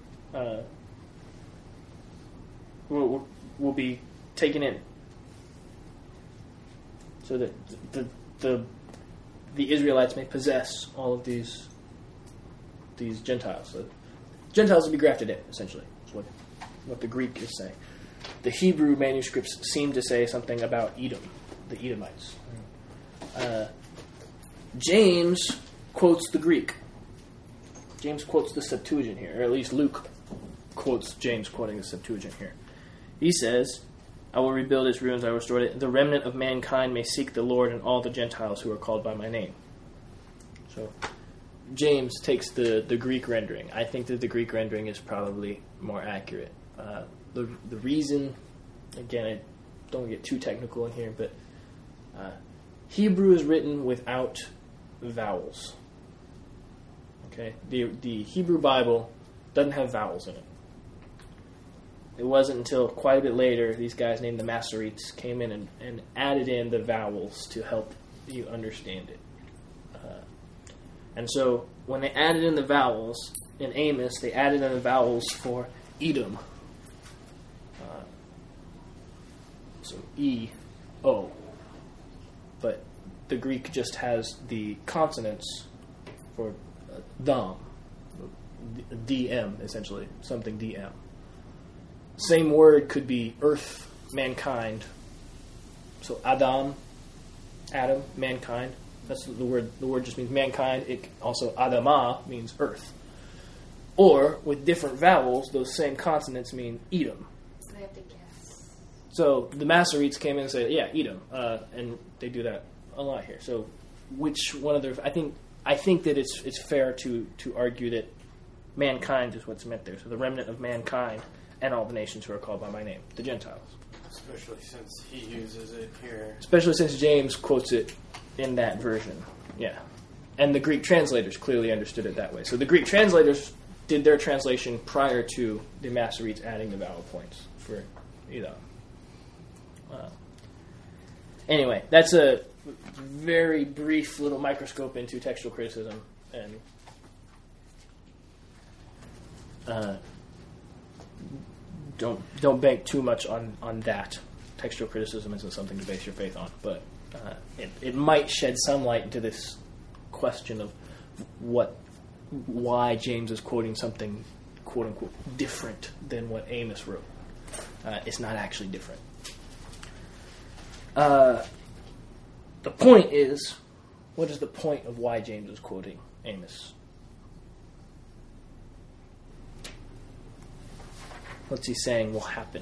taken in, so that the Israelites may possess all of these Gentiles. So Gentiles will be grafted in, essentially. That's what the Greek is saying. The Hebrew manuscripts seem to say something about Edom, the Edomites. James quotes the Greek. James quotes the Septuagint here, or at least Luke quotes James quoting the Septuagint here. He says, "I will rebuild its ruins, I will restore it. The remnant of mankind may seek the Lord, and all the Gentiles who are called by my name." So James takes the Greek rendering. I think that the Greek rendering is probably more accurate. The reason, again, I don't get too technical in here, but Hebrew is written without vowels. Okay, the Hebrew Bible doesn't have vowels in it. It wasn't until quite a bit later these guys named the Masoretes came in and added in the vowels to help you understand it. And so when they added in the vowels in Amos, they added in the vowels for Edom. So E-O. But the Greek just has the consonants for dam. DM, essentially. Something DM. Same word could be earth, mankind. So Adam, mankind. That's the word. The word just means mankind. It also Adamah means earth. Or with different vowels, those same consonants mean Edom. So they have to guess. So the Masoretes came in and said, "Yeah, Edom," and they do that a lot here. So which one of their? I think that it's fair to argue that mankind is what's meant there. So the remnant of mankind and all the nations who are called by my name, the Gentiles. Especially since he uses it here. Especially since James quotes it in that version. Yeah. And the Greek translators clearly understood it that way. So the Greek translators did their translation prior to the Masoretes adding the vowel points for Edom. Anyway, that's a very brief little microscope into textual criticism, and don't bank too much on that. Textual criticism isn't something to base your faith on, but it might shed some light into this question of what why James is quoting something, quote unquote, different than what Amos wrote. It's not actually different. The point is, what is the point of why James is quoting Amos? What's he saying will happen?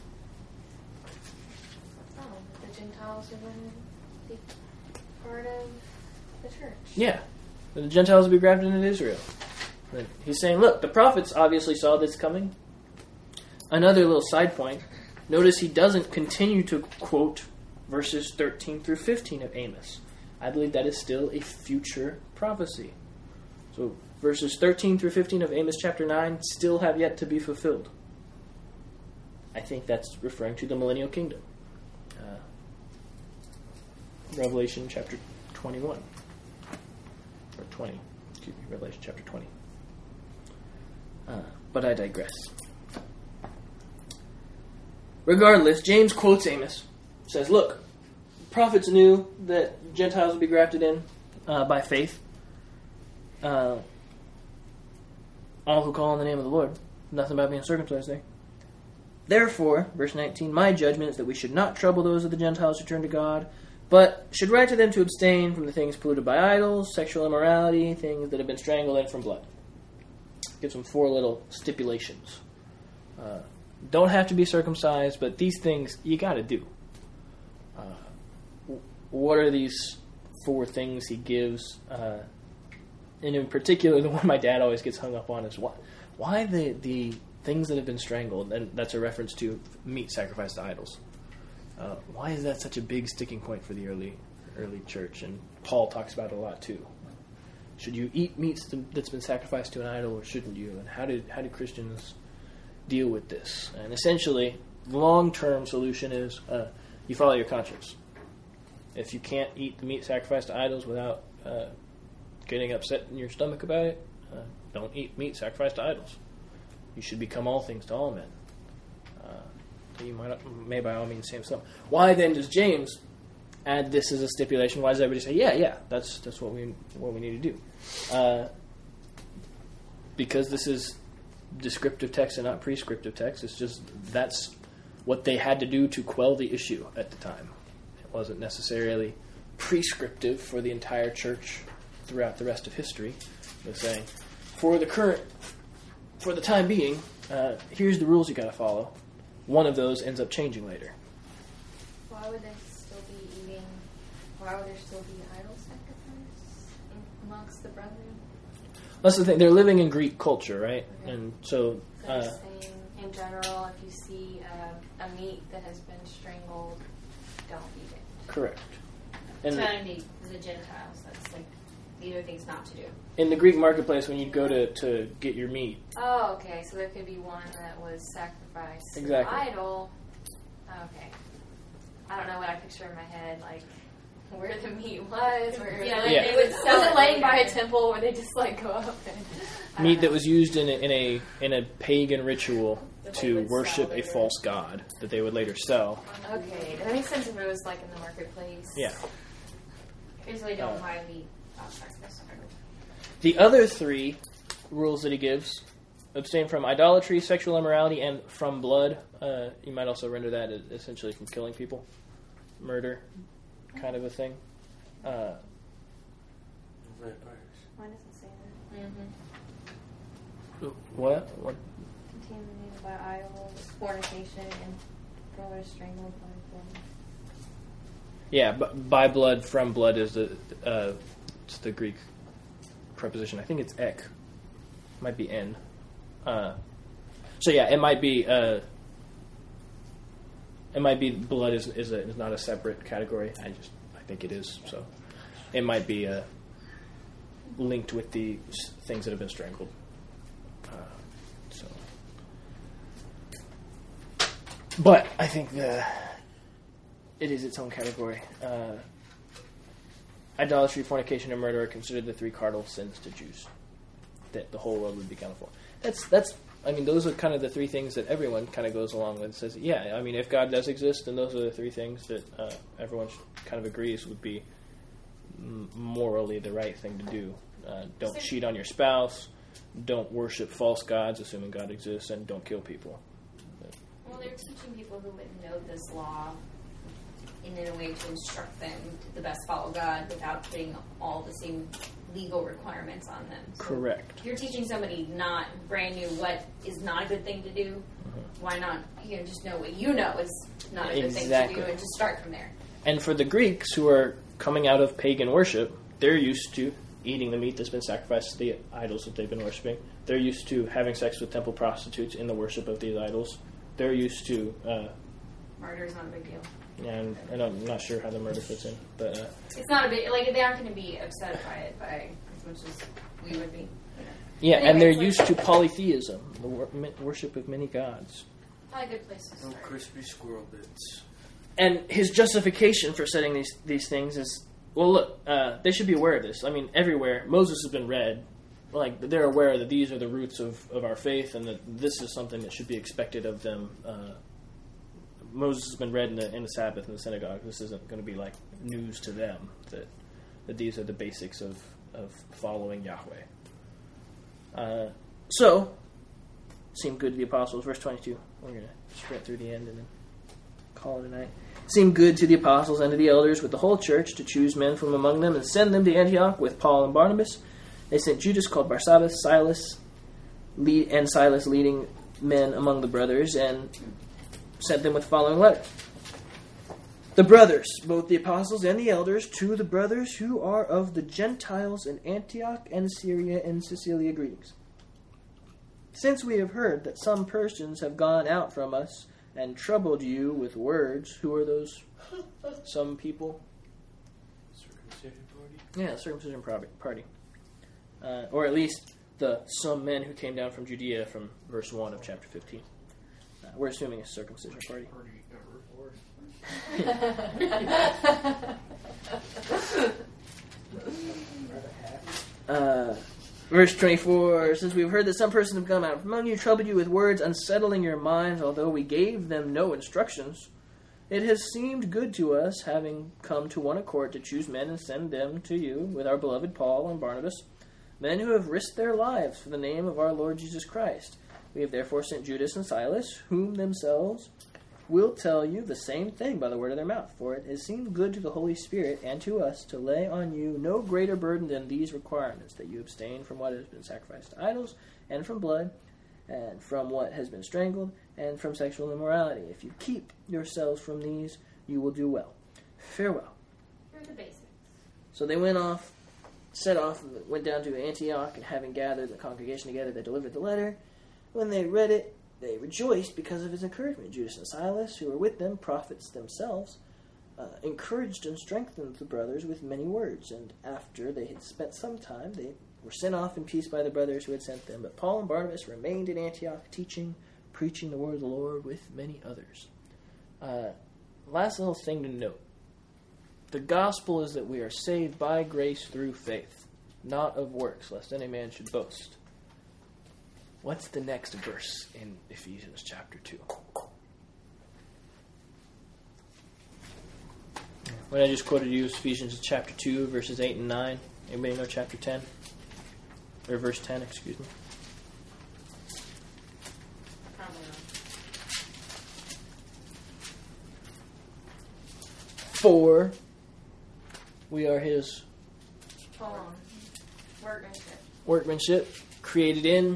Oh, the Gentiles are going to be part of the church. Yeah. The Gentiles will be grafted into Israel. And he's saying, look, the prophets obviously saw this coming. Another little side point. Notice he doesn't continue to quote verses 13 through 15 of Amos. I believe that is still a future prophecy. So verses 13 through 15 of Amos chapter 9 still have yet to be fulfilled. I think that's referring to the millennial kingdom. Revelation chapter 21. Or 20. Excuse me, Revelation chapter 20. But I digress. Regardless, James quotes Amos. Says, look, prophets knew that Gentiles would be grafted in by faith. All who call on the name of the Lord. Nothing about being circumcised there. Therefore, verse 19, my judgment is that we should not trouble those of the Gentiles who turn to God, but should write to them to abstain from the things polluted by idols, sexual immorality, things that have been strangled, and from blood. Gives them 4 little stipulations. Don't have to be circumcised, but these things you got to do. What are these 4 things he gives? And in particular, the one my dad always gets hung up on is why the things that have been strangled, and that's a reference to meat sacrificed to idols. Why is that such a big sticking point for the early church? And Paul talks about it a lot too. Should you eat meat that's been sacrificed to an idol, or shouldn't you? And how do Christians deal with this? And essentially, the long-term solution is you follow your conscience. If you can't eat the meat sacrificed to idols without getting upset in your stomach about it, don't eat meat sacrificed to idols. You should become all things to all men. You may by all means say so. Why then does James add this as a stipulation? Why does everybody say, yeah, that's what we need to do? Because this is descriptive text and not prescriptive text. It's just that's what they had to do to quell the issue at the time. It wasn't necessarily prescriptive for the entire church throughout the rest of history. They're saying, for the time being, here's the rules you got to follow. One of those ends up changing later. Why would there still be idol sacrifice amongst the brethren? That's the thing. They're living in Greek culture, right? Okay. And so they're saying, in general, if you see a meat that has been strangled, don't eat it. Correct. And the Gentiles, that's like these are things not to do. In the Greek marketplace, when you'd go to get your meat. Oh, okay. So there could be one that was sacrificed to an idol. Okay. I don't know what I picture in my head, like where the meat was. They would sell it laying by a temple where they just like go up and meat that was used in a pagan ritual to worship a false god that they would later sell. Okay, that makes sense if it was like in the marketplace. Yeah. Usually don't buy meat. The other 3 rules that he gives: abstain from idolatry, sexual immorality, and from blood. You might also render that as essentially from killing people, murder, kind of a thing. Vampires. Why does it say that? Mm-hmm. What? Contaminated by idols, fornication, and brothers strangled by blood. Yeah, but by blood, from blood is it's the Greek preposition. I think it's ek. Might be n. So yeah, it might be blood is not a separate category. I think it is. So it might be linked with the things that have been strangled. But I think it is its own category. Idolatry, fornication, and murder are considered the 3 cardinal sins to Jews that the whole world would be counted for. Those are kind of the 3 things that everyone kind of goes along with and says, if God does exist, then those are the 3 things that everyone kind of agrees would be morally the right thing to do. Don't cheat on your spouse. Don't worship false gods, assuming God exists, and don't kill people. Well, they're teaching people who wouldn't know this law in a way to instruct them to the best follow God without putting all the same legal requirements on them. So Correct. if you're teaching somebody not brand new what is not a good thing to do, why not just know what you know is not a good thing to do and just start from there. And for the Greeks who are coming out of pagan worship, they're used to eating the meat that's been sacrificed to the idols that they've been worshiping. They're used to having sex with temple prostitutes in the worship of these idols. They're used to... murder is not a big deal. And I'm not sure how the murder fits in, but... it's not a big... they aren't going to be upset by it as much as we would be. Yeah, and they're used to polytheism, the worship of many gods. Probably a good place to No start. crispy squirrel bits. And his justification for setting these things is, well, look, they should be aware of this. I mean, everywhere, Moses has been read. Like, they're aware that these are the roots of our faith and that this is something that should be expected of them. Moses has been read in the Sabbath in the synagogue. This isn't going to be like news to them that these are the basics of following Yahweh. So, seemed good to the apostles. Verse 22. We're going to sprint through the end and then call it a night. It seemed good to the apostles and to the elders with the whole church to choose men from among them and send them to Antioch with Paul and Barnabas. They sent Judas called Barsabbas, Silas leading men among the brothers, and sent them with the following letter. The brothers, both the apostles and the elders, to the brothers who are of the Gentiles in Antioch and Syria and Cilicia, greetings. Since we have heard that some persons have gone out from us and troubled you with words, who are those some people? Circumcision party? Yeah, the circumcision party. Or at least the some men who came down from Judea from verse 1 of chapter 15. We're assuming a circumcision party. Verse 24, since we've heard that some persons have come out among you, troubled you with words, unsettling your minds, although we gave them no instructions, it has seemed good to us, having come to one accord, to choose men and send them to you with our beloved Paul and Barnabas, men who have risked their lives for the name of our Lord Jesus Christ. We have therefore sent Judas and Silas, whom themselves will tell you the same thing by the word of their mouth. For it has seemed good to the Holy Spirit and to us to lay on you no greater burden than these requirements, that you abstain from what has been sacrificed to idols, and from blood, and from what has been strangled, and from sexual immorality. If you keep yourselves from these, you will do well. Farewell. Here are the basics. So they set off, and went down to Antioch, and having gathered the congregation together, they delivered the letter. When they read it, they rejoiced because of his encouragement. Judas and Silas, who were with them, prophets themselves, encouraged and strengthened the brothers with many words. And after they had spent some time, they were sent off in peace by the brothers who had sent them. But Paul and Barnabas remained in Antioch, teaching, preaching the word of the Lord with many others. Last little thing to note. The gospel is that we are saved by grace through faith, not of works, lest any man should boast. What's the next verse in Ephesians chapter 2? What I just quoted you is Ephesians chapter 2, verses 8 and 9. Anybody know chapter 10? Or verse 10, excuse me. Probably not. For we are his Hold on. Workmanship. workmanship, created in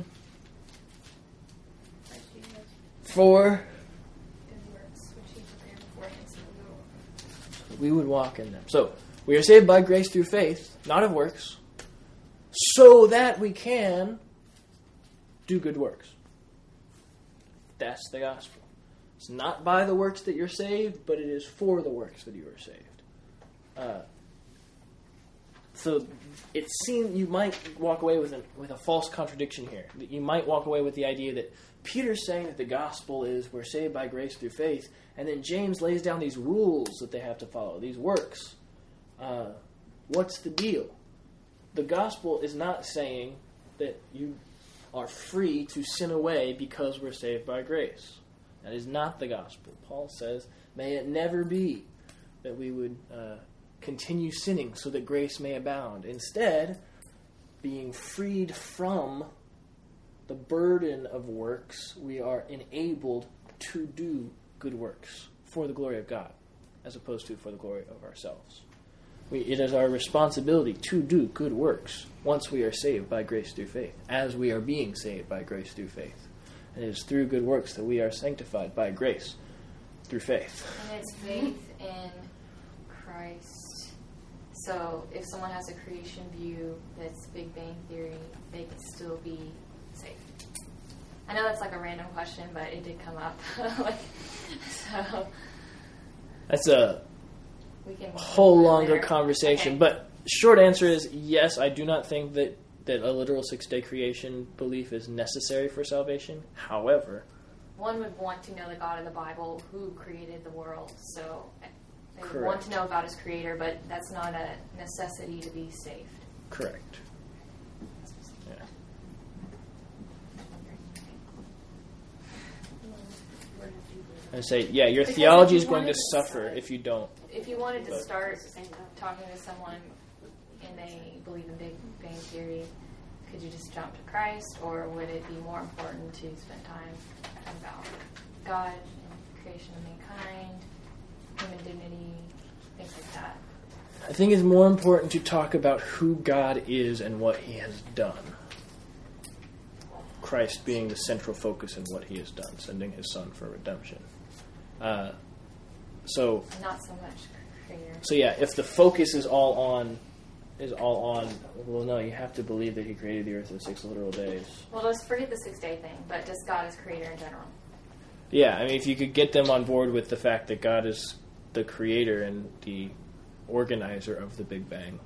Good for works, which he prepared beforehand so we would walk in them. So, we are saved by grace through faith, not of works, so that we can do good works. That's the gospel. It's not by the works that you're saved, but it is for the works that you are saved. So it seems you might walk away with a false contradiction here. That you might walk away with the idea that Peter's saying that the gospel is we're saved by grace through faith, and then James lays down these rules that they have to follow, these works. What's the deal? The gospel is not saying that you are free to sin away because we're saved by grace. That is not the gospel. Paul says, may it never be that we would continue sinning so that grace may abound. Instead, being freed from the burden of works, we are enabled to do good works for the glory of God, as opposed to for the glory of ourselves. It is our responsibility to do good works once we are saved by grace through faith, as we are being saved by grace through faith. And it is through good works that we are sanctified by grace through faith. And it's faith in Christ. So if someone has a creation view that's Big Bang Theory, they can still be saved. I know that's like a random question, but it did come up. So That's a we can whole longer later. conversation. Okay. But short answer is yes, I do not think that a literal six-day creation belief is necessary for salvation. However, one would want to know the God of the Bible who created the world. So they would Correct. want to know about his creator, but that's not a necessity to be saved. correct. Yeah. And say, yeah, your Because theology if is you going to wanted to suffer if you don't. If you wanted to But- start talking to someone and they believe in Big Bang Theory, could you just jump to Christ, or would it be more important to spend time talking about God and creation of mankind, human dignity, things like that? I think it's more important to talk about who God is and what he has done. Christ being the central focus in what he has done, sending his son for redemption. So Not so much creator. So yeah, if the focus is all on, well, no, you have to believe that he created the earth in 6 literal days. Well, let's forget the 6-day thing, but just God as creator in general. Yeah, I mean, if you could get them on board with the fact that God is the creator and the organizer of the Big Bang,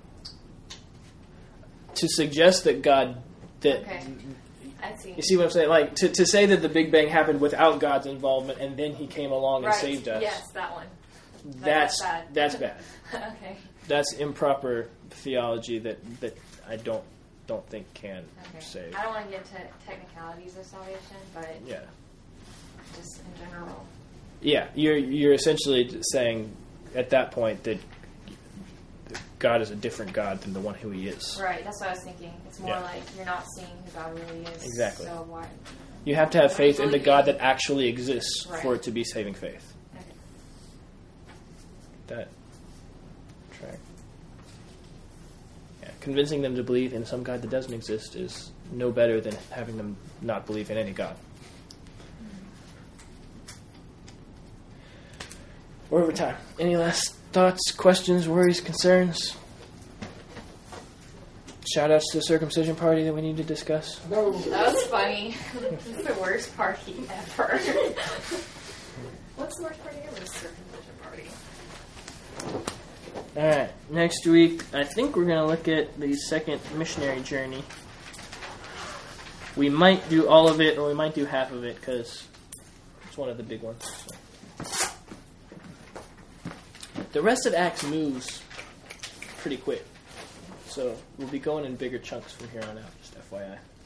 to suggest that Okay. I see. you see what I'm saying? Like to say that the Big Bang happened without God's involvement and then he came along and Right. saved us. Yes, that one. That's bad. that's bad. Okay. That's improper theology that I don't think can Okay. save. I don't want to get into technicalities of salvation, but Yeah. just in general. Yeah, you're essentially saying at that point that God is a different God than the one who he is. Right, that's what I was thinking. It's more Yeah. like you're not seeing who God really is. Exactly. So why? You have to have faith in the God that actually exists Right. for it to be saving faith. Okay. That track. Yeah, convincing them to believe in some God that doesn't exist is no better than having them not believe in any God. We're over time. Any last thoughts, questions, worries, concerns? Shout-outs to the circumcision party that we need to discuss? No. That was funny. It's the worst party ever. What's the worst party ever? Circumcision party. Alright, next week, I think we're going to look at the second missionary journey. We might do all of it, or we might do half of it, because it's one of the big ones. So. The rest of Acts moves pretty quick, so we'll be going in bigger chunks from here on out, just FYI.